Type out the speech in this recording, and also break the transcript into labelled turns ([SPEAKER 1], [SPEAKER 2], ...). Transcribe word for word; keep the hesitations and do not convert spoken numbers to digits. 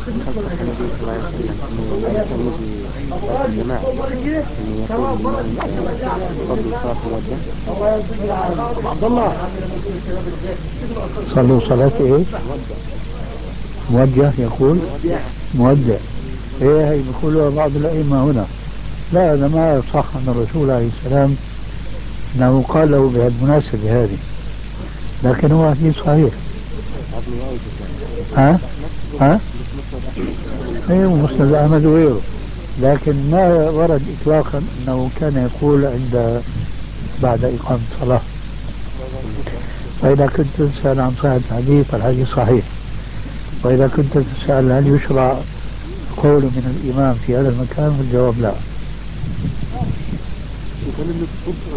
[SPEAKER 1] ذكرت عن النبي صلى الله عليه وسلم أنه لا يهتم بصلاة الجماعة، أنه يقول للمؤمن صلوا صلاة موجهة.
[SPEAKER 2] صلوا صلاة ايش؟ موجه يقول
[SPEAKER 1] موجه.
[SPEAKER 2] مودع. ايه هي بيقولوا بعض الائمة هنا. لا هذا ما صح عن الرسول عليه السلام انه قال له بهالمناسبة هذه، لكن هو حديث صحيح.
[SPEAKER 1] عظم وايد يعني
[SPEAKER 2] ها؟
[SPEAKER 1] مسند أحمد
[SPEAKER 2] ها؟
[SPEAKER 1] مسند أحمد.
[SPEAKER 2] ايه مسند احمد وغيره، لكن ما ورد اطلاقا انه كان يقول عند بعد اقامة الصلاة. فاذا كنت تسأل عن صحة الحديث فالحديث صحيح، واذا كنت تسأل هل يشرع قول من الامام في هذا المكان فالجواب لا.